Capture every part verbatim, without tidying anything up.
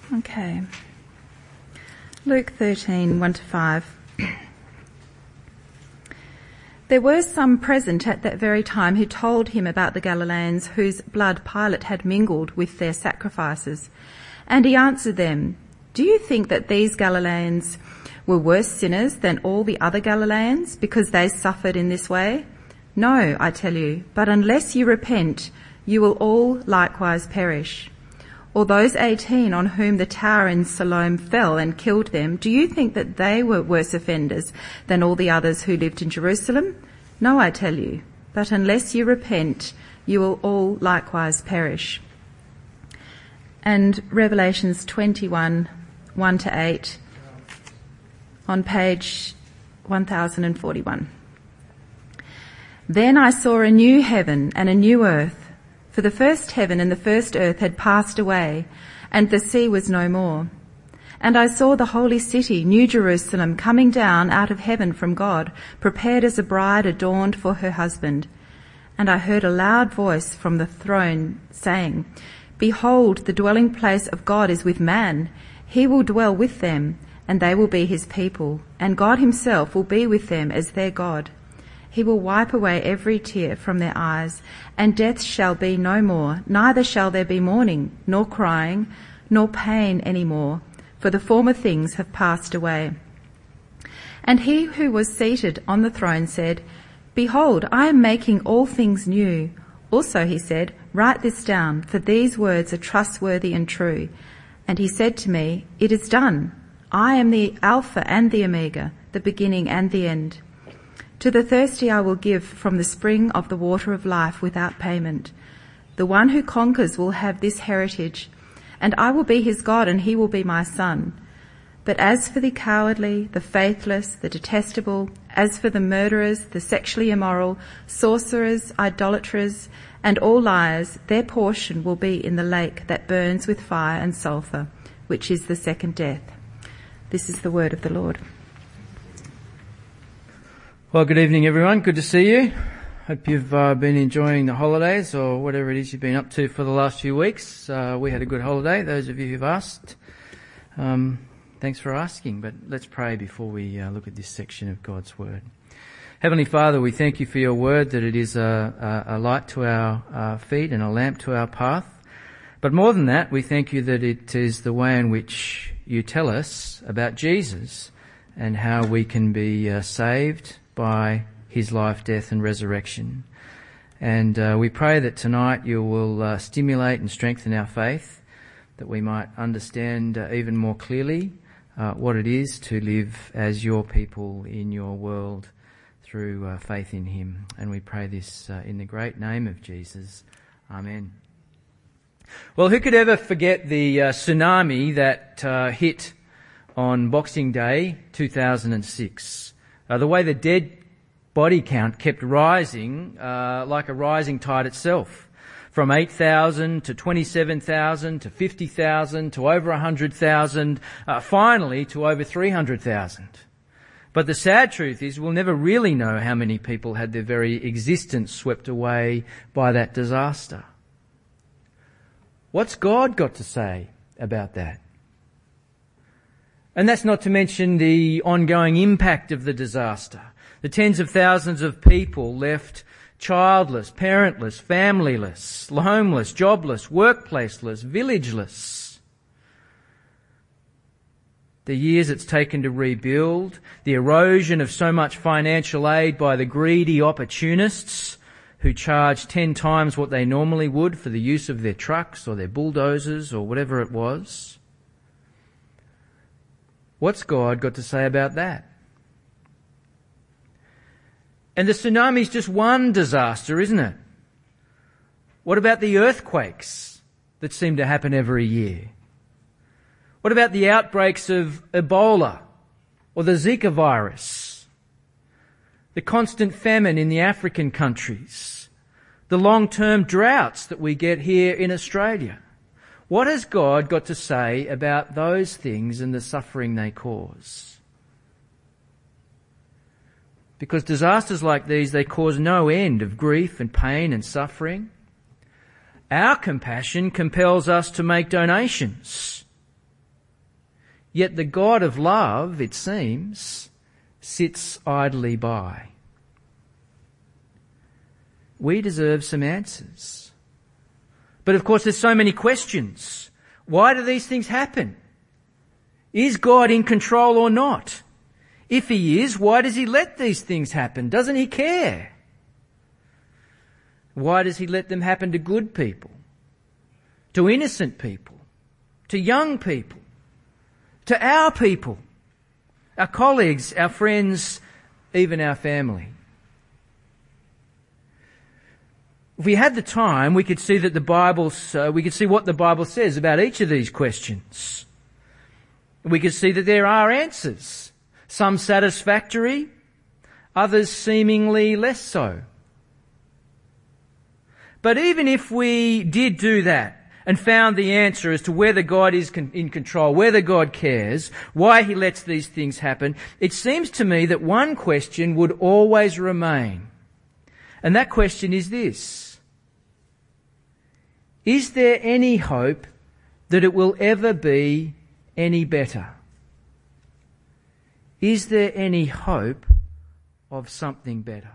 Okay. Luke thirteen, one to five. There were some present at that very time who told him about the Galileans whose blood Pilate had mingled with their sacrifices. And he answered them, "Do you think that these Galileans were worse sinners than all the other Galileans because they suffered in this way? No, I tell you, but unless you repent, you will all likewise perish. Or those eighteen on whom the tower in Siloam fell and killed them, do you think that they were worse offenders than all the others who lived in Jerusalem? No, I tell you, but unless you repent, you will all likewise perish." And Revelations twenty-one, one to eight, on page one thousand forty-one. "Then I saw a new heaven and a new earth, for the first heaven and the first earth had passed away, and the sea was no more. And I saw the holy city, New Jerusalem, coming down out of heaven from God, prepared as a bride adorned for her husband. And I heard a loud voice from the throne saying, 'Behold, the dwelling place of God is with man. He will dwell with them, and they will be his people, and God himself will be with them as their God. He will wipe away every tear from their eyes, and death shall be no more, neither shall there be mourning, nor crying, nor pain any more, for the former things have passed away.' And he who was seated on the throne said, 'Behold, I am making all things new.' Also he said, 'Write this down, for these words are trustworthy and true.' And he said to me, 'It is done. I am the Alpha and the Omega, the beginning and the end. To the thirsty I will give from the spring of the water of life without payment. The one who conquers will have this heritage, and I will be his God and he will be my son. But as for the cowardly, the faithless, the detestable, as for the murderers, the sexually immoral, sorcerers, idolaters, and all liars, their portion will be in the lake that burns with fire and sulphur, which is the second death.'" This is the word of the Lord. Well, good evening, everyone. Good to see you. Hope you've uh, been enjoying the holidays or whatever it is you've been up to for the last few weeks. Uh, we had a good holiday, those of you who've asked. Um, thanks for asking, but let's pray before we uh, look at this section of God's Word. Heavenly Father, we thank you for your Word, that it is a, a, a light to our uh, feet and a lamp to our path. But more than that, we thank you that it is the way in which you tell us about Jesus and how we can be uh, saved by his life, death and resurrection. And uh, we pray that tonight you will uh, stimulate and strengthen our faith, that we might understand uh, even more clearly uh, what it is to live as your people in your world through uh, faith in him. And we pray this uh, in the great name of Jesus. Amen. Well, who could ever forget the uh, tsunami that uh, hit on Boxing Day two thousand six? Uh, the way the dead body count kept rising, uh, like a rising tide itself, from eight thousand to twenty-seven thousand to fifty thousand to over one hundred thousand, uh, finally to over three hundred thousand. But the sad truth is we'll never really know how many people had their very existence swept away by that disaster. What's God got to say about that? And that's not to mention the ongoing impact of the disaster. The tens of thousands of people left childless, parentless, familyless, homeless, jobless, workplaceless, villageless. The years it's taken to rebuild, the erosion of so much financial aid by the greedy opportunists who charge ten times what they normally would for the use of their trucks or their bulldozers or whatever it was. What's God got to say about that? And the tsunami's just one disaster, isn't it? What about the earthquakes that seem to happen every year? What about the outbreaks of Ebola or the Zika virus? The constant famine in the African countries? The long-term droughts that we get here in Australia? What has God got to say about those things and the suffering they cause? Because disasters like these, they cause no end of grief and pain and suffering. Our compassion compels us to make donations. Yet the God of love, it seems, sits idly by. We deserve some answers. But of course there's so many questions. Why do these things happen? Is God in control or not? If he is, why does he let these things happen? Doesn't he care? Why does he let them happen to good people? To innocent people? To young people? To our people? Our colleagues, our friends, even our family? If we had the time, we could see that the Bible, uh, we could see what the Bible says about each of these questions. We could see that there are answers, some satisfactory, others seemingly less so. But even if we did do that and found the answer as to whether God is in control, whether God cares, why he lets these things happen, it seems to me that one question would always remain. And that question is this: is there any hope that it will ever be any better? Is there any hope of something better?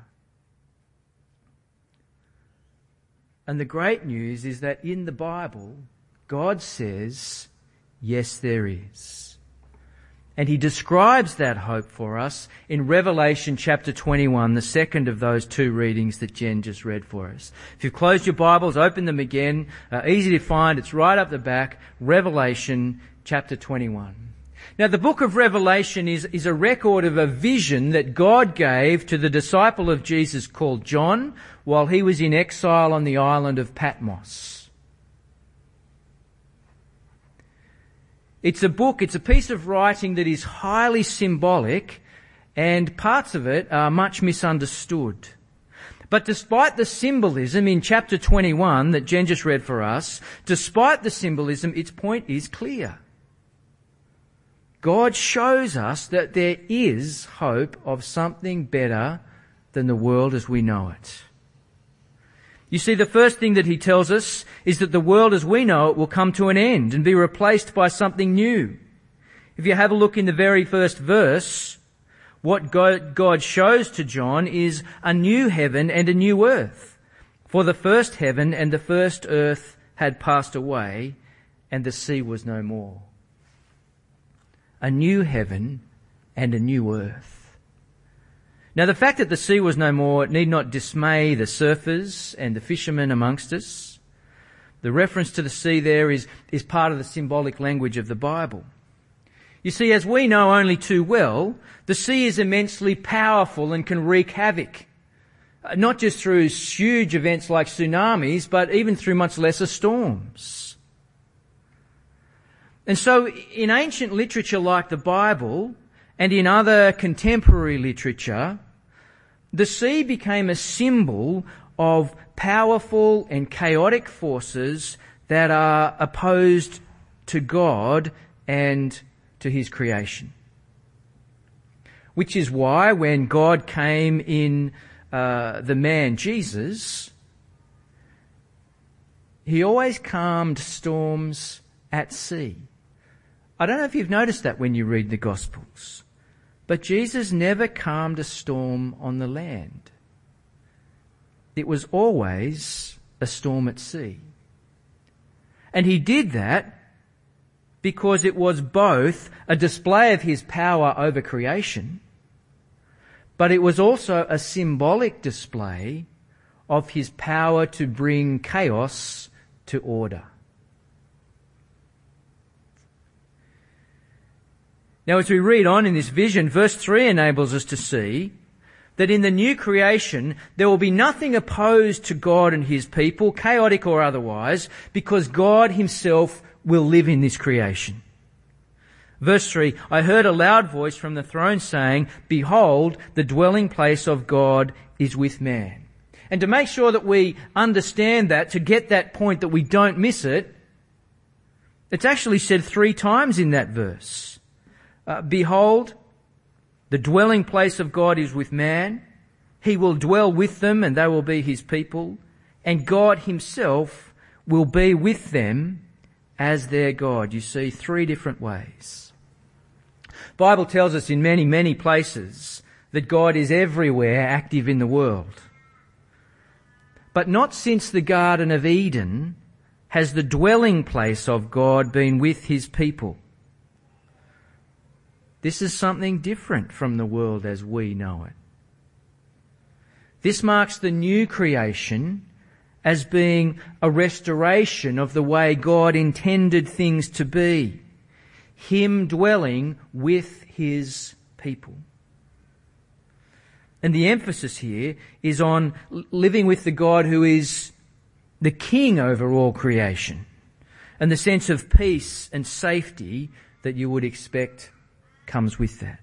And the great news is that in the Bible, God says, yes, there is. And he describes that hope for us in Revelation chapter twenty-one, the second of those two readings that Jen just read for us. If you've closed your Bibles, open them again. Uh, easy to find. It's right up the back. Revelation chapter twenty-one. Now, the book of Revelation is, is a record of a vision that God gave to the disciple of Jesus called John while he was in exile on the island of Patmos. It's a book, it's a piece of writing that is highly symbolic, and parts of it are much misunderstood. But despite the symbolism in chapter twenty-one that Jen just read for us, despite the symbolism, its point is clear. God shows us that there is hope of something better than the world as we know it. You see, the first thing that he tells us is that the world as we know it will come to an end and be replaced by something new. If you have a look in the very first verse, what God shows to John is a new heaven and a new earth. For the first heaven and the first earth had passed away, and the sea was no more. A new heaven and a new earth. Now, the fact that the sea was no more need not dismay the surfers and the fishermen amongst us. The reference to the sea there is, is part of the symbolic language of the Bible. You see, as we know only too well, the sea is immensely powerful and can wreak havoc. Not just through huge events like tsunamis, but even through much lesser storms. And so, in ancient literature like the Bible, and in other contemporary literature, the sea became a symbol of powerful and chaotic forces that are opposed to God and to his creation. Which is why when God came in uh, the man Jesus, he always calmed storms at sea. I don't know if you've noticed that when you read the Gospels, but Jesus never calmed a storm on the land. It was always a storm at sea. And he did that because it was both a display of his power over creation, but it was also a symbolic display of his power to bring chaos to order. Now, as we read on in this vision, verse three enables us to see that in the new creation there will be nothing opposed to God and his people, chaotic or otherwise, because God himself will live in this creation. Verse three, I heard a loud voice from the throne saying, behold, the dwelling place of God is with man. And to make sure that we understand that, to get that point, that we don't miss it, it's actually said three times in that verse. Uh, behold, the dwelling place of God is with man. He will dwell with them and they will be his people. And God himself will be with them as their God. You see, three different ways. The Bible tells us in many, many places that God is everywhere active in the world. But not since the Garden of Eden has the dwelling place of God been with his people. This is something different from the world as we know it. This marks the new creation as being a restoration of the way God intended things to be. Him dwelling with his people. And the emphasis here is on living with the God who is the king over all creation, and the sense of peace and safety that you would expect comes with that.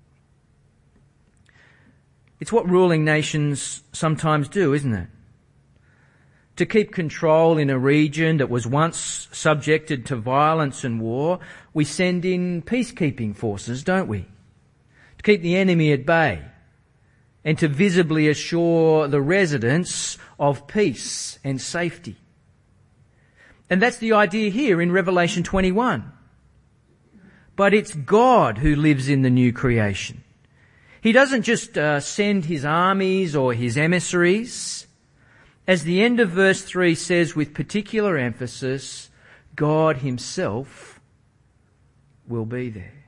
It's what ruling nations sometimes do, isn't it? To keep control in a region that was once subjected to violence and war, we send in peacekeeping forces, don't we? To keep the enemy at bay and to visibly assure the residents of peace and safety. And that's the idea here in Revelation twenty-one. But it's God who lives in the new creation. He doesn't just uh, send his armies or his emissaries. As the end of verse three says with particular emphasis, God himself will be there.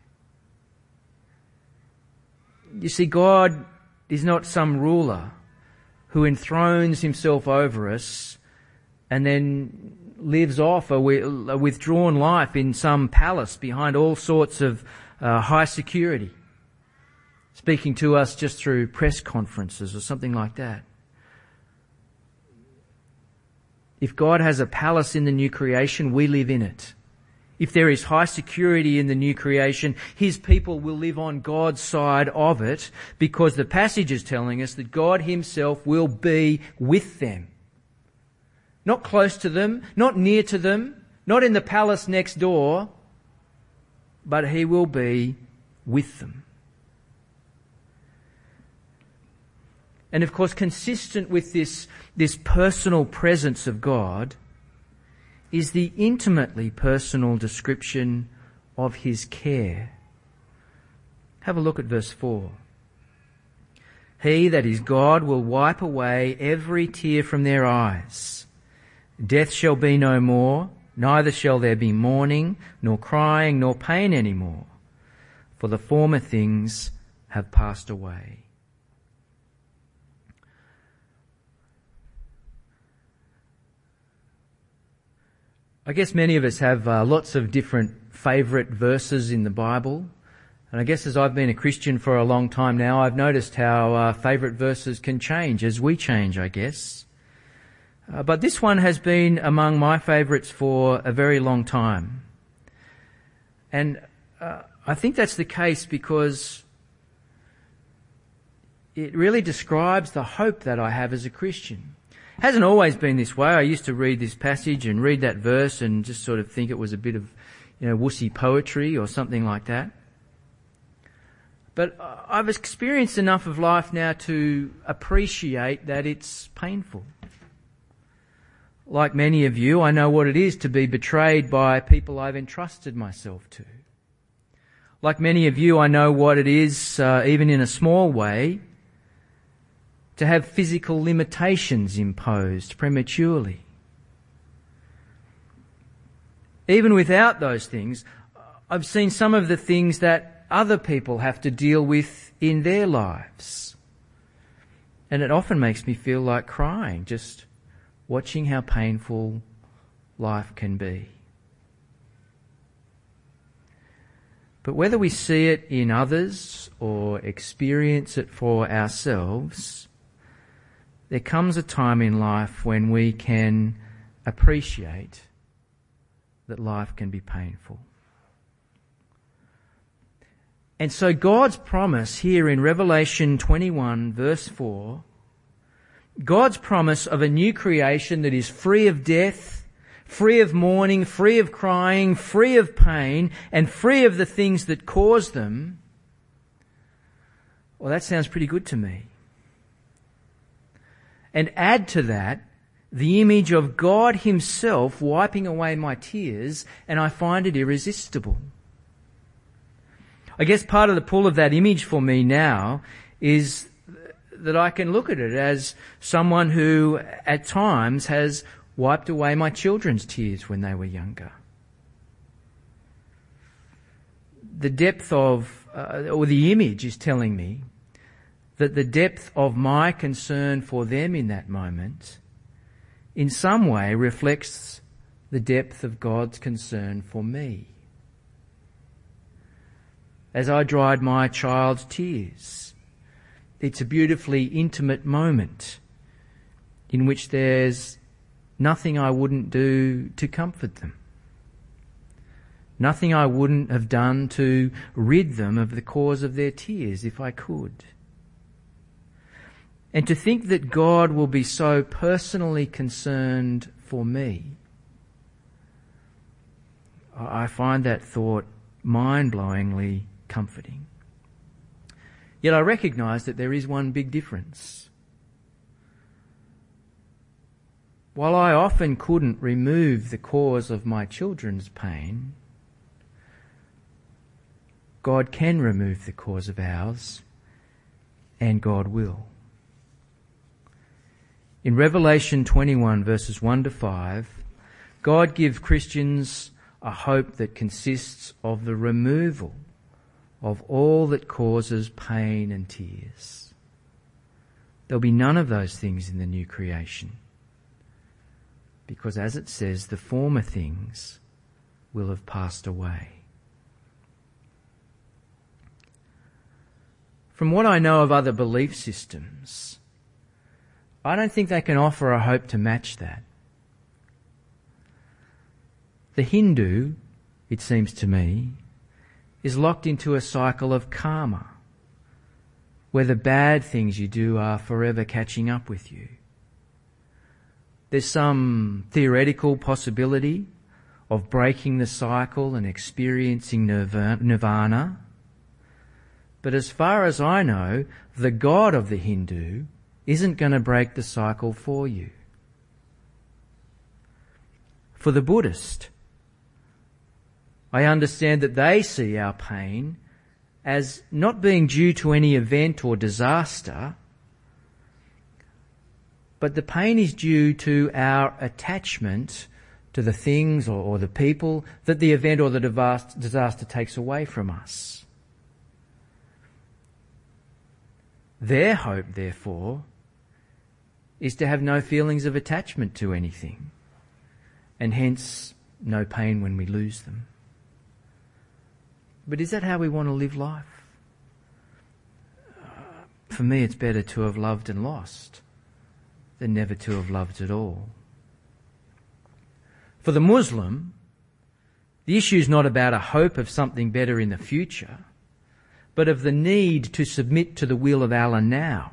You see, God is not some ruler who enthrones himself over us and then lives off a, a withdrawn life in some palace behind all sorts of uh, high security, speaking to us just through press conferences or something like that. If God has a palace in the new creation, we live in it. If there is high security in the new creation, his people will live on God's side of it, because the passage is telling us that God himself will be with them. Not close to them, not near to them, not in the palace next door, but he will be with them. And of course, consistent with this, this personal presence of God is the intimately personal description of his care. Have a look at verse four. He, that is God, will wipe away every tear from their eyes. Death shall be no more, neither shall there be mourning, nor crying, nor pain any more, for the former things have passed away. I guess many of us have uh, lots of different favourite verses in the Bible. And I guess as I've been a Christian for a long time now, I've noticed how uh, favourite verses can change as we change, I guess. Uh, but this one has been among my favourites for a very long time. And uh, I think that's the case because it really describes the hope that I have as a Christian. Hasn't always been this way. I used to read this passage and read that verse and just sort of think it was a bit of, you know, wussy poetry or something like that. But I've experienced enough of life now to appreciate that it's painful. Like many of you, I know what it is to be betrayed by people I've entrusted myself to. Like many of you, I know what it is, uh, even in a small way, to have physical limitations imposed prematurely. Even without those things, I've seen some of the things that other people have to deal with in their lives. And it often makes me feel like crying, just watching how painful life can be. But whether we see it in others or experience it for ourselves, there comes a time in life when we can appreciate that life can be painful. And so God's promise here in Revelation twenty-one verse four, God's promise of a new creation that is free of death, free of mourning, free of crying, free of pain, and free of the things that cause them, well, that sounds pretty good to me. And add to that the image of God himself wiping away my tears, and I find it irresistible. I guess part of the pull of that image for me now is that I can look at it as someone who at times has wiped away my children's tears when they were younger. The depth of, uh, or the image is telling me that the depth of my concern for them in that moment in some way reflects the depth of God's concern for me. As I dried my child's tears, it's a beautifully intimate moment in which there's nothing I wouldn't do to comfort them. Nothing I wouldn't have done to rid them of the cause of their tears if I could. And to think that God will be so personally concerned for me, I find that thought mind-blowingly comforting. Yet I recognise that there is one big difference. While I often couldn't remove the cause of my children's pain, God can remove the cause of ours, and God will. In Revelation twenty-one, verses one to five, God gives Christians a hope that consists of the removal of all that causes pain and tears. There'll be none of those things in the new creation, because as it says, the former things will have passed away. From what I know of other belief systems, I don't think they can offer a hope to match that. The Hindu, it seems to me, is locked into a cycle of karma, where the bad things you do are forever catching up with you. There's some theoretical possibility of breaking the cycle and experiencing nirvana, but as far as I know, the God of the Hindu isn't going to break the cycle for you. For the Buddhist, I understand that they see our pain as not being due to any event or disaster, but the pain is due to our attachment to the things or, or the people that the event or the disaster takes away from us. Their hope, therefore, is to have no feelings of attachment to anything, and hence no pain when we lose them. But is that how we want to live life? Uh, for me, it's better to have loved and lost than never to have loved at all. For the Muslim, the issue is not about a hope of something better in the future, but of the need to submit to the will of Allah now.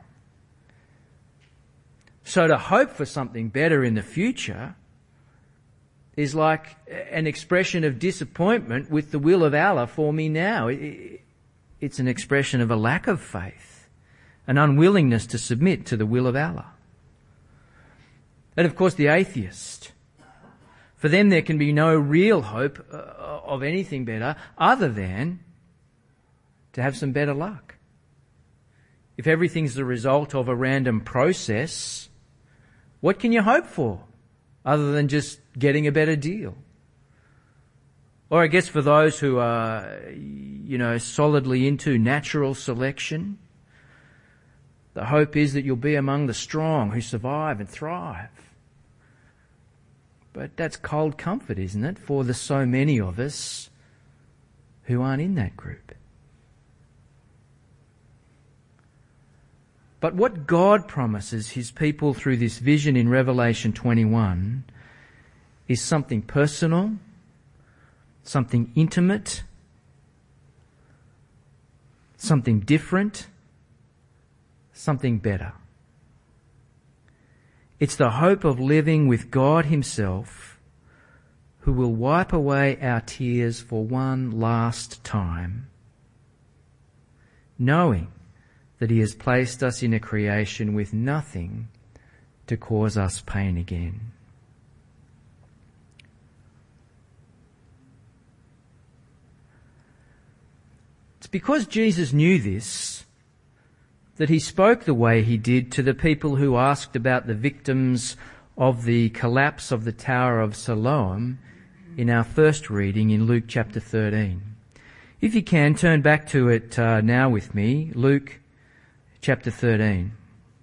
So to hope for something better in the future is like an expression of disappointment with the will of Allah for me now. It's an expression of a lack of faith, an unwillingness to submit to the will of Allah. And of course the atheist, for them there can be no real hope of anything better other than to have some better luck. If everything's the result of a random process, what can you hope for other than just getting a better deal? Or I guess for those who are, you know, solidly into natural selection, the hope is that you'll be among the strong who survive and thrive. But that's cold comfort, isn't it, for the so many of us who aren't in that group. But what God promises his people through this vision in Revelation twenty-one is something personal, something intimate, something different, something better. It's the hope of living with God himself, who will wipe away our tears for one last time, knowing that he has placed us in a creation with nothing to cause us pain again. It's because Jesus knew this that he spoke the way he did to the people who asked about the victims of the collapse of the Tower of Siloam in our first reading in Luke chapter thirteen. If you can, turn back to it uh, now with me, Luke chapter thirteen.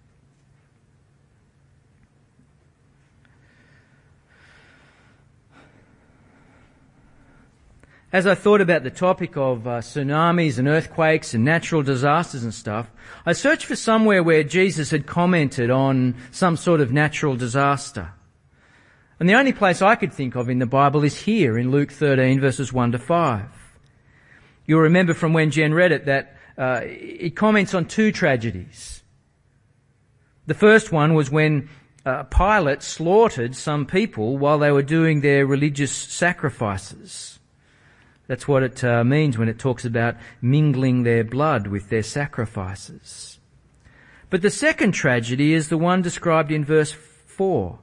As I thought about the topic of uh, tsunamis and earthquakes and natural disasters and stuff, I searched for somewhere where Jesus had commented on some sort of natural disaster. And the only place I could think of in the Bible is here in Luke thirteen verses one to five. You'll remember from when Jen read it that uh, it comments on two tragedies. The first one was when uh, Pilate slaughtered some people while they were doing their religious sacrifices. That's what it uh, means when it talks about mingling their blood with their sacrifices. But the second tragedy is the one described in verse four,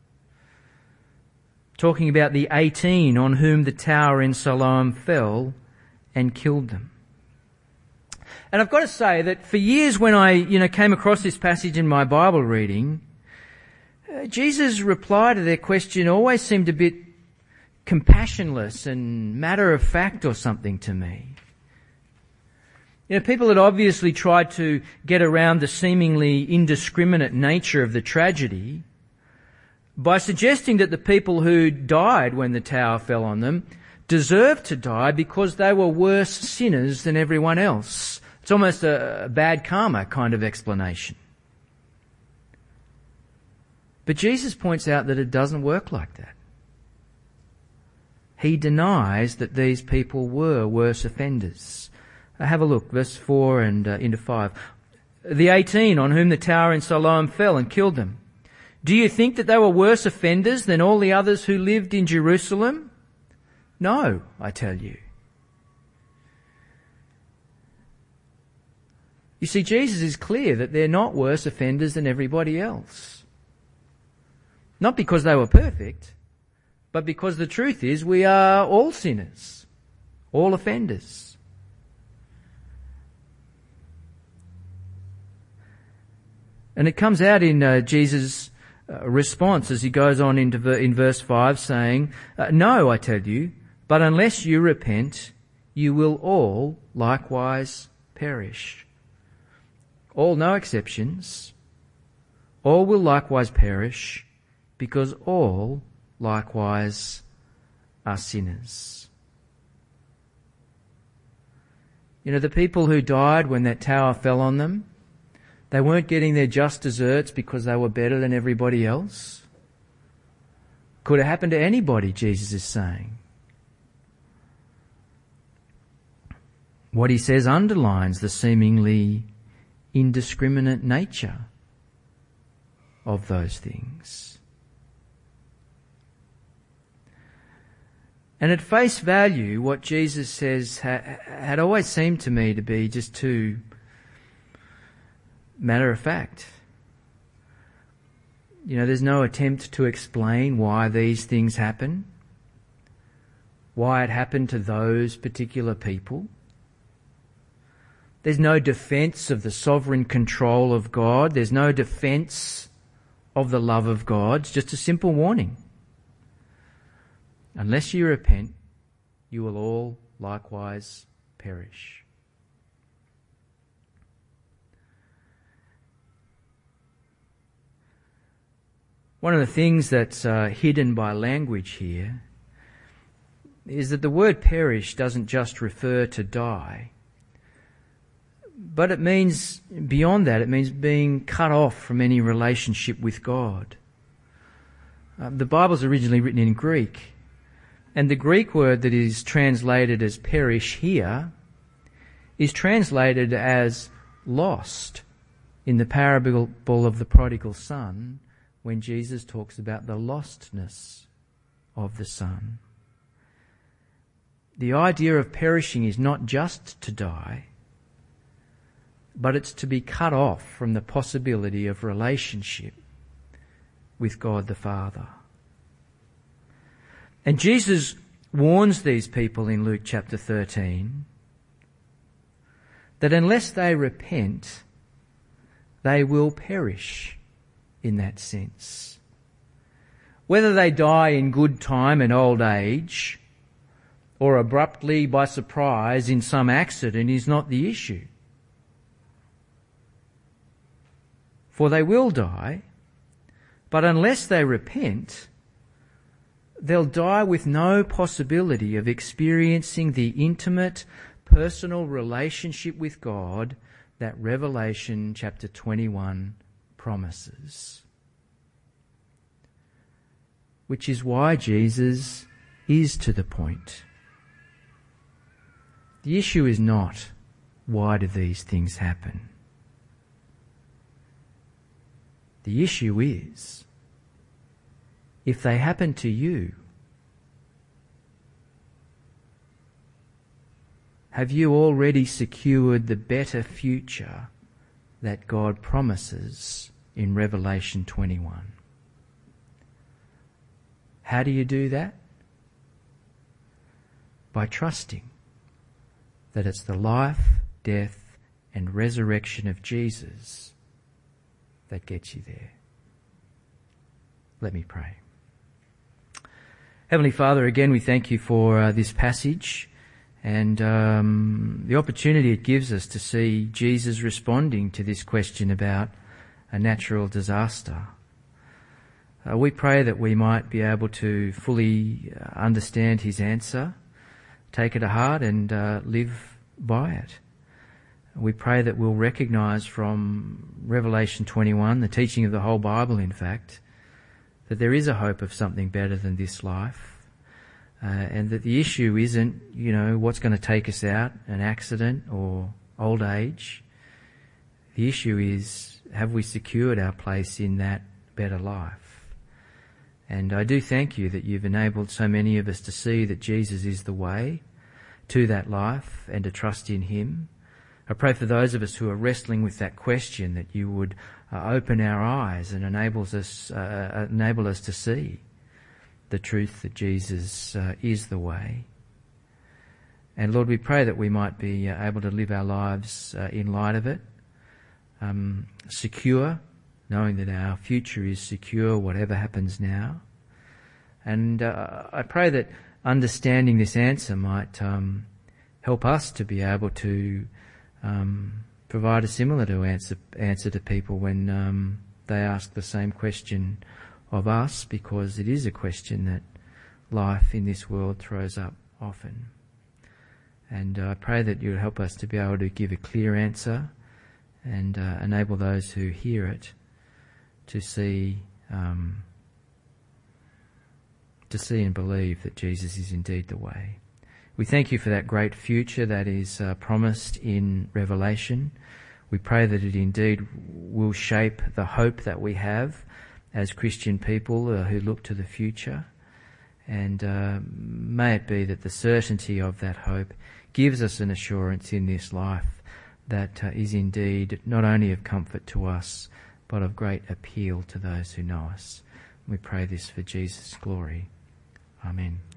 talking about the eighteen on whom the tower in Siloam fell and killed them. And I've got to say that for years when I, you know, came across this passage in my Bible reading, uh, Jesus' reply to their question always seemed a bit compassionless and matter of fact or something to me. You know, people had obviously tried to get around the seemingly indiscriminate nature of the tragedy by suggesting that the people who died when the tower fell on them deserved to die because they were worse sinners than everyone else. It's almost a bad karma kind of explanation. But Jesus points out that it doesn't work like that. He denies that these people were worse offenders. Uh, have a look, verse four and uh, into five. The eighteen on whom the tower in Siloam fell and killed them. Do you think that they were worse offenders than all the others who lived in Jerusalem? No, I tell you. You see, Jesus is clear that they're not worse offenders than everybody else. Not because they were perfect, but because the truth is we are all sinners, all offenders. And it comes out in uh, Jesus' uh, response as he goes on into ver- in verse five saying, uh, no, I tell you, but unless you repent, you will all likewise perish. All, no exceptions. All will likewise perish because all likewise are sinners. You know, the people who died when that tower fell on them, they weren't getting their just desserts because they were better than everybody else. Could have happened to anybody, Jesus is saying. What he says underlines the seemingly indiscriminate nature of those things. And at face value, what Jesus says ha- had always seemed to me to be just too matter of fact. You know, there's no attempt to explain why these things happen, why it happened to those particular people. There's no defense of the sovereign control of God. There's no defense of the love of God. It's just a simple warning. Unless you repent, you will all likewise perish. One of the things that's uh, hidden by language here is that the word perish doesn't just refer to die, but it means, beyond that, it means being cut off from any relationship with God. Uh, the Bible's originally written in Greek, and the Greek word that is translated as perish here is translated as lost in the parable of the prodigal son when Jesus talks about the lostness of the son. The idea of perishing is not just to die, but it's to be cut off from the possibility of relationship with God the Father. And Jesus warns these people in Luke chapter thirteen that unless they repent, they will perish in that sense. Whether they die in good time and old age, or abruptly by surprise in some accident, is not the issue. For they will die, but unless they repent, they'll die with no possibility of experiencing the intimate, personal relationship with God that Revelation chapter twenty-one promises. Which is why Jesus is to the point. The issue is not, why do these things happen? The issue is, if they happen to you, have you already secured the better future that God promises in Revelation twenty-one? How do you do that? By trusting that it's the life, death, and resurrection of Jesus that gets you there. Let me pray. Heavenly Father, again we thank you for uh, this passage and um, the opportunity it gives us to see Jesus responding to this question about a natural disaster. Uh, we pray that we might be able to fully understand his answer, take it to heart and uh, live by it. We pray that we'll recognise from Revelation twenty-one, the teaching of the whole Bible in fact, that there is a hope of something better than this life, uh, and that the issue isn't, you know, what's going to take us out, an accident or old age. The issue is, have we secured our place in that better life? And I do thank you that you've enabled so many of us to see that Jesus is the way to that life and to trust in him. I pray for those of us who are wrestling with that question that you would uh, open our eyes and enables us, uh, enable us to see the truth that Jesus uh, is the way. And Lord, we pray that we might be uh, able to live our lives uh, in light of it, um, secure, knowing that our future is secure whatever happens now. And uh, I pray that understanding this answer might um, help us to be able to um, provide a similar to answer, answer to people when um, they ask the same question of us, because it is a question that life in this world throws up often. And uh, I pray that you'll help us to be able to give a clear answer and uh, enable those who hear it to see um, to see and believe that Jesus is indeed the way. We thank you for that great future that is uh, promised in Revelation. We pray that it indeed will shape the hope that we have as Christian people uh, who look to the future. And uh, may it be that the certainty of that hope gives us an assurance in this life that uh, is indeed not only of comfort to us, but of great appeal to those who know us. We pray this for Jesus' glory. Amen.